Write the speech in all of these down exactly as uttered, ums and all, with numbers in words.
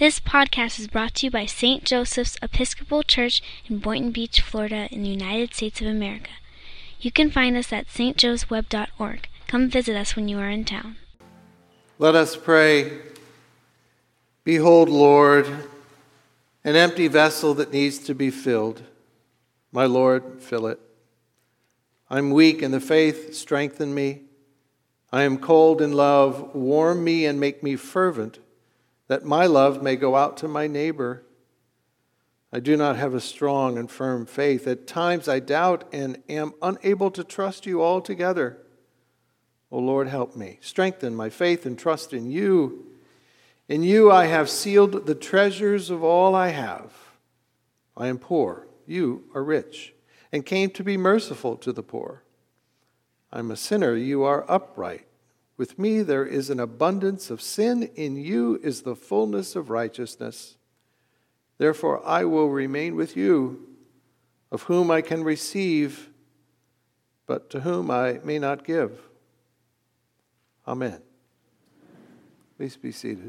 This podcast is brought to you by Saint Joseph's Episcopal Church in Boynton Beach, Florida, in the United States of America. You can find us at s t joes web dot org. Come visit us when you are in town. Let us pray. Behold, Lord, an empty vessel that needs to be filled. My Lord, fill it. I'm weak in the faith, strengthen me. I am cold in love, warm me and make me fervent, that my love may go out to my neighbor. I do not have a strong and firm faith. At times I doubt and am unable to trust you altogether. O Lord, help me. Strengthen my faith and trust in you. In you I have sealed the treasures of all I have. I am poor, you are rich, and came to be merciful to the poor. I am a sinner, you are upright. With me there is an abundance of sin, in you is the fullness of righteousness. Therefore I will remain with you, of whom I can receive, but to whom I may not give. Amen. Please be seated.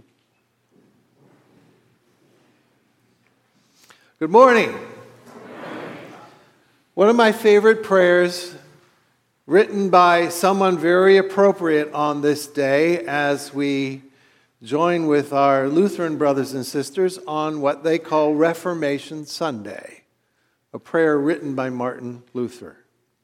Good morning. One of my favorite prayers, written by someone very appropriate on this day as we join with our Lutheran brothers and sisters on what they call Reformation Sunday, a prayer written by Martin Luther.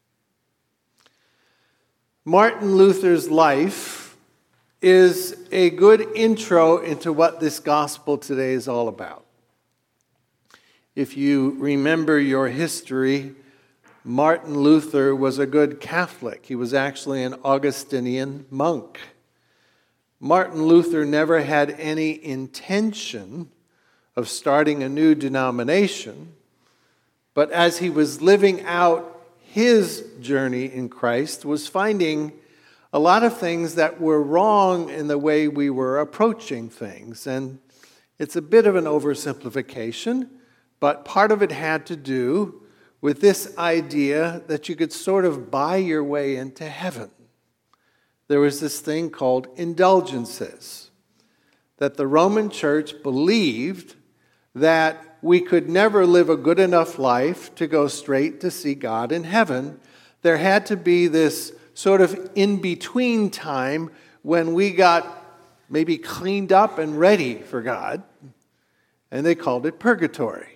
Martin Luther's life is a good intro into what this gospel today is all about. If you remember your history, Martin Luther was a good Catholic. He was actually an Augustinian monk. Martin Luther never had any intention of starting a new denomination, but as he was living out his journey in Christ, was finding a lot of things that were wrong in the way we were approaching things. And it's a bit of an oversimplification, but part of it had to do with this idea that you could sort of buy your way into heaven. There was this thing called indulgences, that the Roman Church believed that we could never live a good enough life to go straight to see God in heaven. There had to be this sort of in-between time when we got maybe cleaned up and ready for God, and they called it purgatory.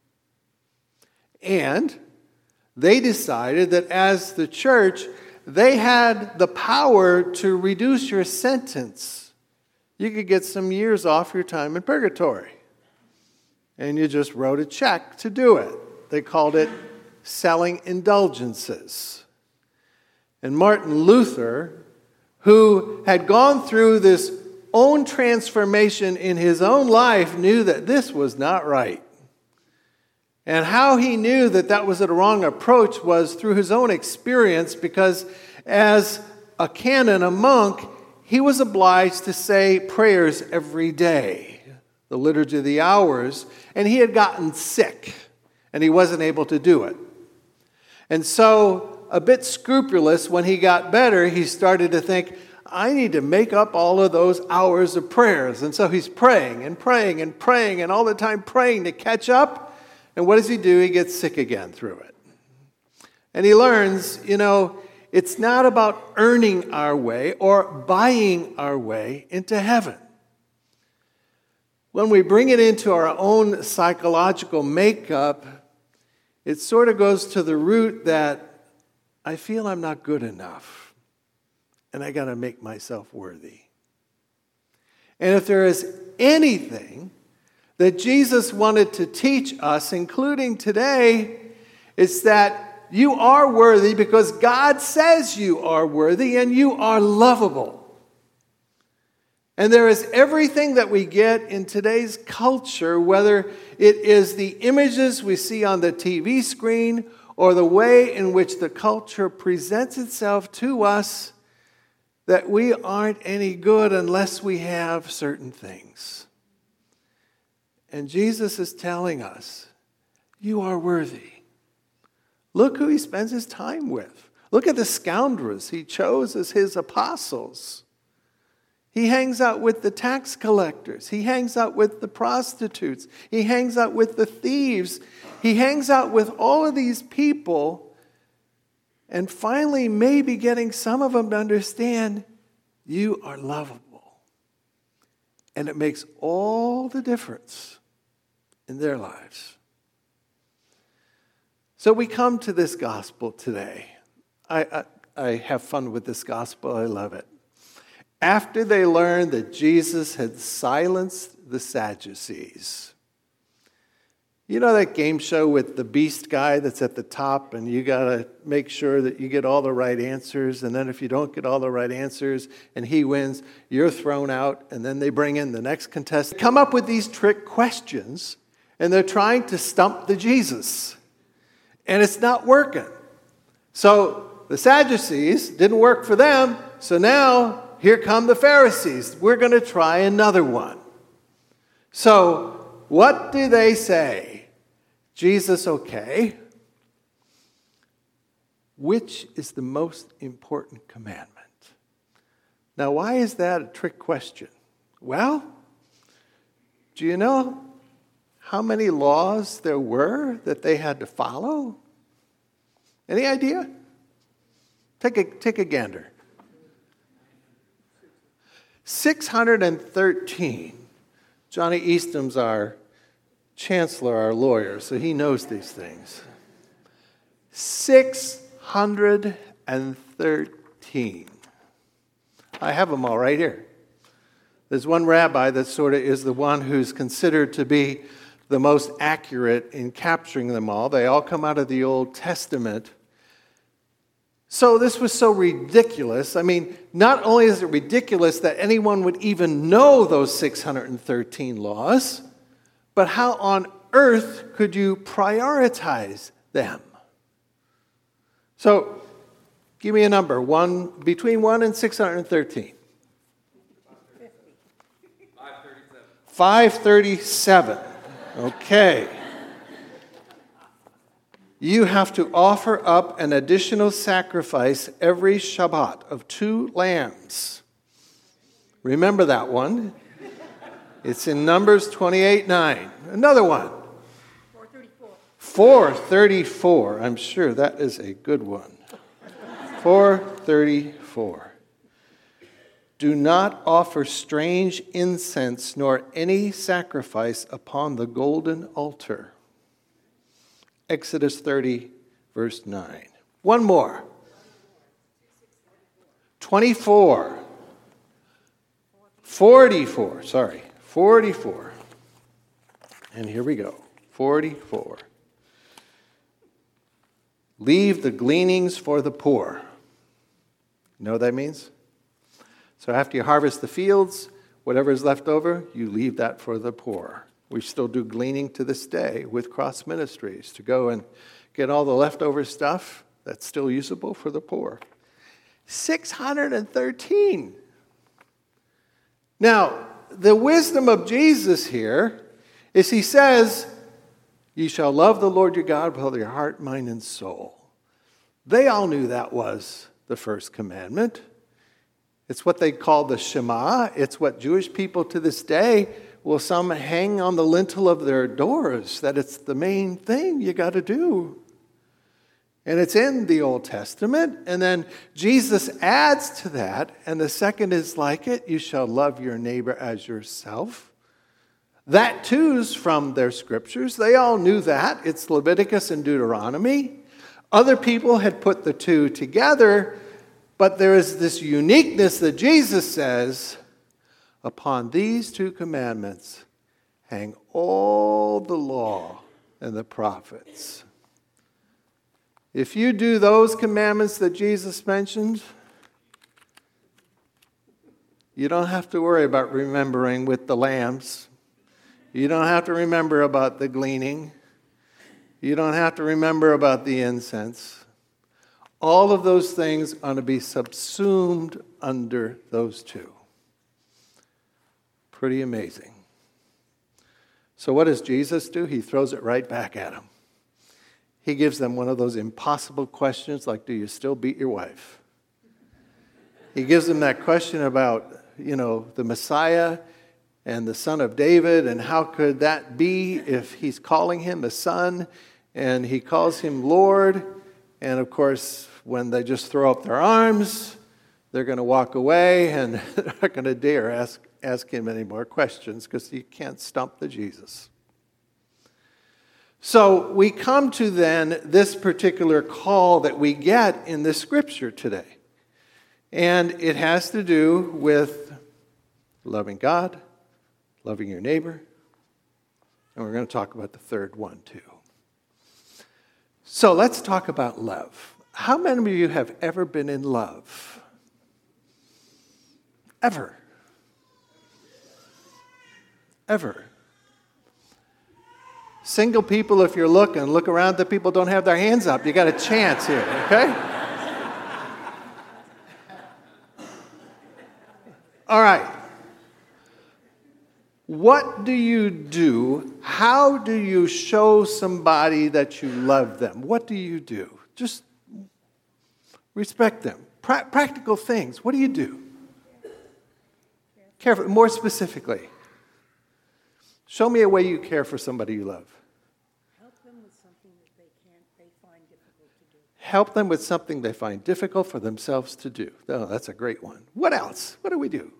And they decided that as the church, they had the power to reduce your sentence. You could get some years off your time in purgatory. And you just wrote a check to do it. They called it selling indulgences. And Martin Luther, who had gone through this own transformation in his own life, knew that this was not right. And how he knew that that was a wrong approach was through his own experience, because as a canon, a monk, he was obliged to say prayers every day, the Liturgy of the Hours, and he had gotten sick, and he wasn't able to do it. And so, a bit scrupulous, when he got better, he started to think, I need to make up all of those hours of prayers. And so he's praying and praying and praying and all the time praying to catch up. And what does he do? He gets sick again through it. And he learns, you know, it's not about earning our way or buying our way into heaven. When we bring it into our own psychological makeup, it sort of goes to the root that I feel I'm not good enough, and I got to make myself worthy. And if there is anything that Jesus wanted to teach us, including today, is that you are worthy because God says you are worthy and you are lovable. And there is everything that we get in today's culture, whether it is the images we see on the T V screen or the way in which the culture presents itself to us, that we aren't any good unless we have certain things. And Jesus is telling us, you are worthy. Look who he spends his time with. Look at the scoundrels he chose as his apostles. He hangs out with the tax collectors. He hangs out with the prostitutes. He hangs out with the thieves. He hangs out with all of these people, and finally maybe getting some of them to understand you are lovable. And it makes all the difference in their lives. So we come to this gospel today. I, I, I have fun with this gospel. I love it. After they learned that Jesus had silenced the Sadducees. You know that game show with the beast guy that's at the top, and you got to make sure that you get all the right answers, and then if you don't get all the right answers and he wins, you're thrown out, and then they bring in the next contestant. They come up with these trick questions, and they're trying to stump the Jesus, and it's not working. So the Sadducees didn't work for them, so now here come the Pharisees. We're going to try another one. So what do they say? Jesus, okay. Which is the most important commandment? Now, why is that a trick question? Well, do you know how many laws there were that they had to follow? Any idea? Take a, take a gander. six hundred thirteen. Johnny Easton's our chancellor, our lawyer, so he knows these things. six hundred thirteen. I have them all right here. There's one rabbi that sort of is the one who's considered to be the most accurate in capturing them all. They all come out of the Old Testament. So this was so ridiculous. I mean, not only is it ridiculous that anyone would even know those six hundred thirteen laws, but how on earth could you prioritize them? So, give me a number. One between one and six hundred thirteen. five thirty-seven. Okay. You have to offer up an additional sacrifice every Shabbat of two lambs. Remember that one. It's in Numbers twenty-eight nine. Another one. four thirty-four. four thirty-four. I'm sure that is a good one. four thirty-four. Do not offer strange incense nor any sacrifice upon the golden altar. Exodus thirty, verse nine. One more. twenty-four. forty-four, sorry. forty-four. And here we go. forty-four. Leave the gleanings for the poor. You know what that means? So after you harvest the fields, whatever is left over, you leave that for the poor. We still do gleaning to this day with Cross Ministries to go and get all the leftover stuff that's still usable for the poor. six hundred thirteen. Now, the wisdom of Jesus here is he says, "You shall love the Lord your God with all your heart, mind, and soul." They all knew that was the first commandment. It's what they call the Shema. It's what Jewish people to this day will some hang on the lintel of their doors, that it's the main thing you got to do. And it's in the Old Testament. And then Jesus adds to that, and the second is like it, you shall love your neighbor as yourself. That too is from their scriptures. They all knew that. It's Leviticus and Deuteronomy. Other people had put the two together, but there is this uniqueness that Jesus says, upon these two commandments hang all the law and the prophets. If you do those commandments that Jesus mentioned, you don't have to worry about remembering with the lambs. You don't have to remember about the gleaning. You don't have to remember about the incense. All of those things are to be subsumed under those two. Pretty amazing. So what does Jesus do? He throws it right back at them. He gives them one of those impossible questions like, do you still beat your wife? He gives them that question about you know, the Messiah and the son of David, and how could that be if he's calling him a son and he calls him Lord? And of course, when they just throw up their arms, they're going to walk away and they're not going to dare ask, ask him any more questions because you can't stump the Jesus. So we come to then this particular call that we get in the scripture today. And it has to do with loving God, loving your neighbor, and we're going to talk about the third one too. So let's talk about love. How many of you have ever been in love? Ever? Ever? Single people, if you're looking, look around, the people don't have their hands up. You got a chance here, okay? All right. What do you do? How do you show somebody that you love them? What do you do? Just respect them. Pra- practical things. What do you do? Care for, more specifically. Show me a way you care for somebody you love. Help them with something that they can't, they find difficult to do. Help them with something they find difficult for themselves to do. Oh, that's a great one. What else? What do we do?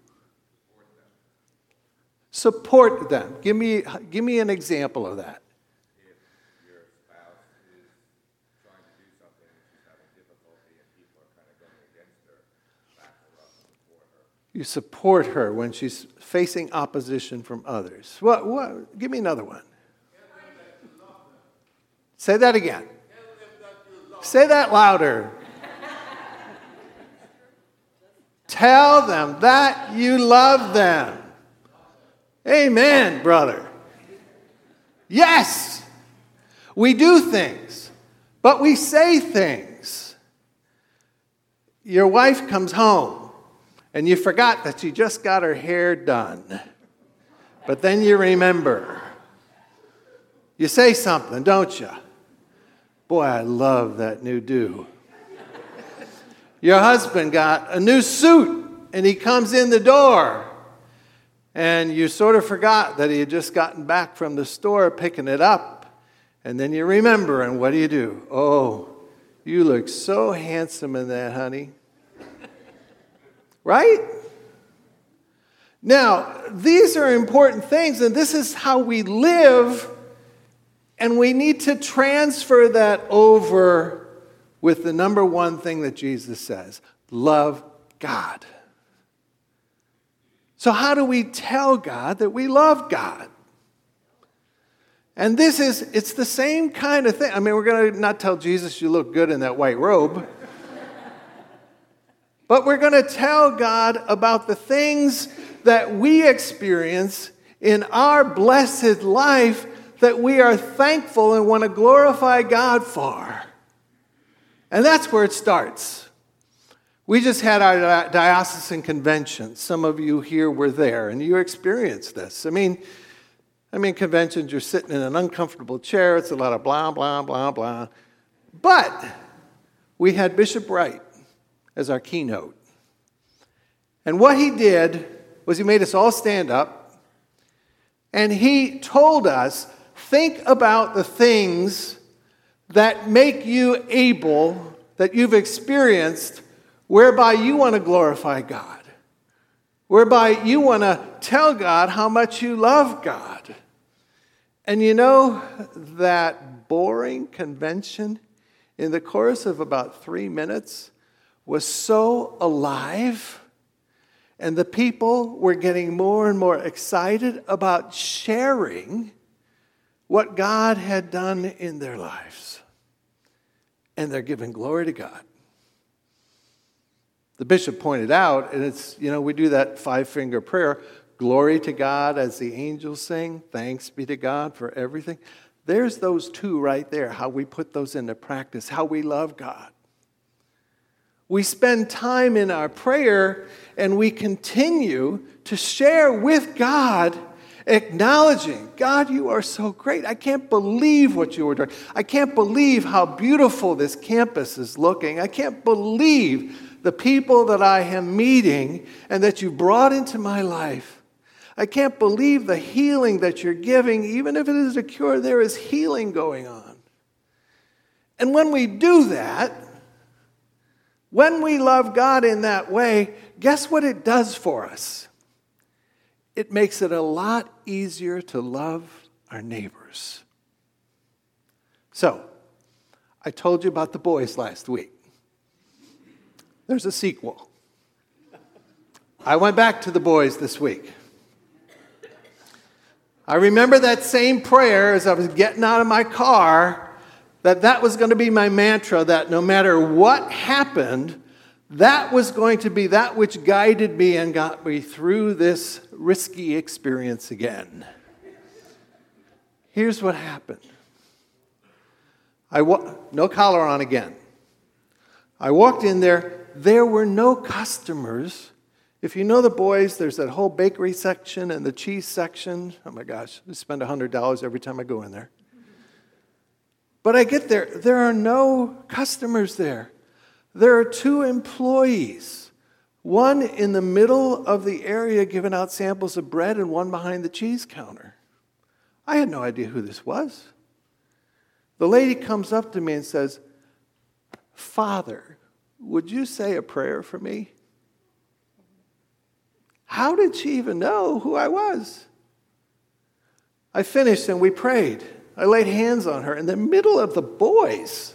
Support them. Give me, give me an example of that. If your spouse is trying to do something and she's having difficulty and people are kind of going against her, back her up and support her. You support her when she's facing opposition from others. What? What? Give me another one. Say that again. Say that louder. Tell them that you love them. Amen, brother. Yes, we do things, but we say things. Your wife comes home, and you forgot that she just got her hair done. But then you remember. You say something, don't you? Boy, I love that new do. Your husband got a new suit, and he comes in the door. And you sort of forgot that he had just gotten back from the store picking it up. And then you remember, and what do you do? Oh, you look so handsome in that, honey. Right? Now, these are important things, and this is how we live, and we need to transfer that over with the number one thing that Jesus says: love God. So how do we tell God that we love God? And this is, it's the same kind of thing. I mean, we're going to not tell Jesus you look good in that white robe. But we're going to tell God about the things that we experience in our blessed life that we are thankful and want to glorify God for. And that's where it starts. We just had our diocesan convention. Some of you here were there, and you experienced this. I mean, I mean, conventions, you're sitting in an uncomfortable chair. It's a lot of blah, blah, blah, blah. But we had Bishop Wright as our keynote. And what he did was he made us all stand up, and he told us, think about the things that make you able, that you've experienced, whereby you want to glorify God, whereby you want to tell God how much you love God. And you know, that boring convention in the course of about three minutes was so alive, and the people were getting more and more excited about sharing what God had done in their lives. And they're giving glory to God. The bishop pointed out, and it's, you know, we do that five-finger prayer, glory to God as the angels sing, thanks be to God for everything. There's those two right there, how we put those into practice, how we love God. We spend time in our prayer, and we continue to share with God, acknowledging, God, you are so great. I can't believe what you are doing. I can't believe how beautiful this campus is looking. I can't believe the people that I am meeting and that you brought into my life. I can't believe the healing that you're giving. Even if it is a cure, there is healing going on. And when we do that, when we love God in that way, guess what it does for us? It makes it a lot easier to love our neighbors. So, I told you about the boys last week. There's a sequel. I went back to the boys this week. I remember that same prayer as I was getting out of my car, that that was going to be my mantra, that no matter what happened, that was going to be that which guided me and got me through this risky experience again. Here's what happened. I wa- no collar on again. I walked in there. There were no customers. If you know the boys, there's that whole bakery section and the cheese section. Oh my gosh, I spend one hundred dollars every time I go in there. But I get there, there are no customers there. There are two employees, one in the middle of the area giving out samples of bread and one behind the cheese counter. I had no idea who this was. The lady comes up to me and says, "Father, would you say a prayer for me?" How did she even know who I was? I finished and we prayed. I laid hands on her in the middle of the boys.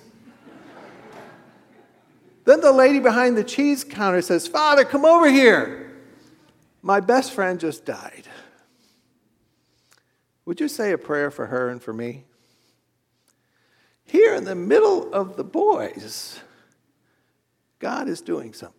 Then the lady behind the cheese counter says, "Father, come over here. My best friend just died. Would you say a prayer for her and for me?" Here in the middle of the boys, God is doing something.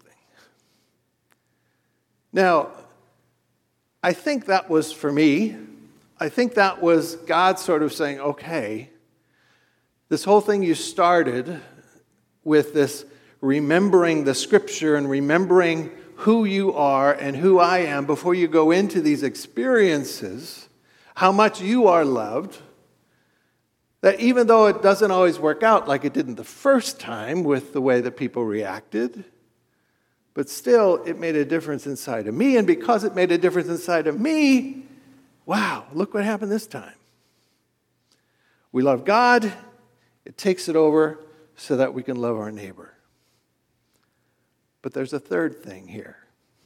Now, I think that was for me. I think that was God sort of saying, okay, this whole thing you started with this remembering the scripture and remembering who you are and who I am before you go into these experiences, how much you are loved, that even though it doesn't always work out like it didn't the first time with the way that people reacted, but still it made a difference inside of me. And because it made a difference inside of me, wow, look what happened this time. We love God. It takes it over so that we can love our neighbor. But there's a third thing here.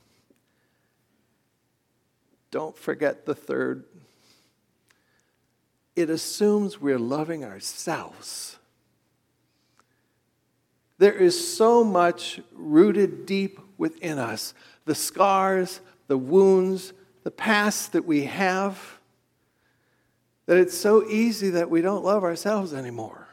Don't forget the third. It assumes we're loving ourselves. There is so much rooted deep within us. The scars, the wounds, the past that we have, that it's so easy that we don't love ourselves anymore.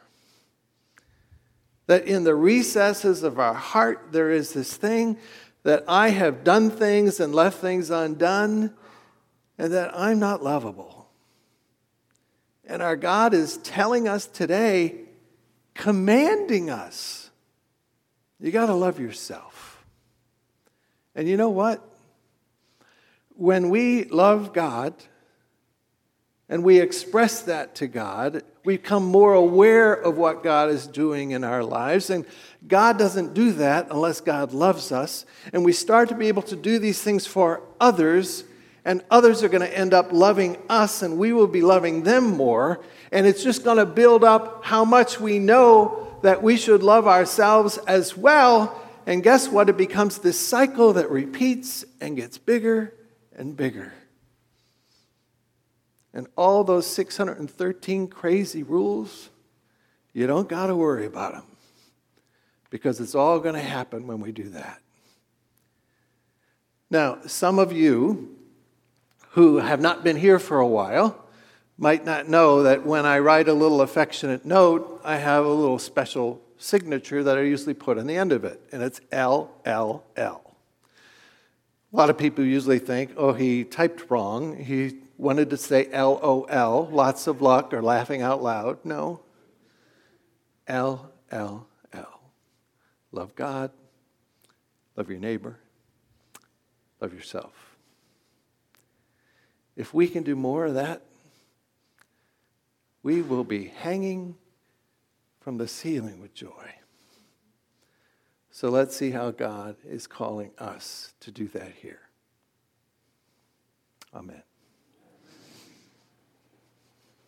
That in the recesses of our heart, there is this thing that I have done things and left things undone, and that I'm not lovable. And our God is telling us today, commanding us, you got to love yourself. And you know what? When we love God and we express that to God, we become more aware of what God is doing in our lives. And God doesn't do that unless God loves us. And we start to be able to do these things for others, and others are going to end up loving us, and we will be loving them more. And it's just going to build up how much we know that we should love ourselves as well. And guess what? It becomes this cycle that repeats and gets bigger and bigger. And all those six hundred thirteen crazy rules, you don't got to worry about them, because it's all going to happen when we do that. Now, some of you who have not been here for a while might not know that when I write a little affectionate note, I have a little special signature that I usually put on the end of it, and it's L L L. A lot of people usually think, oh, he typed wrong. He wanted to say L O L, lots of luck, or laughing out loud. No. L L L. Love God, love your neighbor, love yourself. If we can do more of that, we will be hanging from the ceiling with joy. So let's see how God is calling us to do that here. Amen.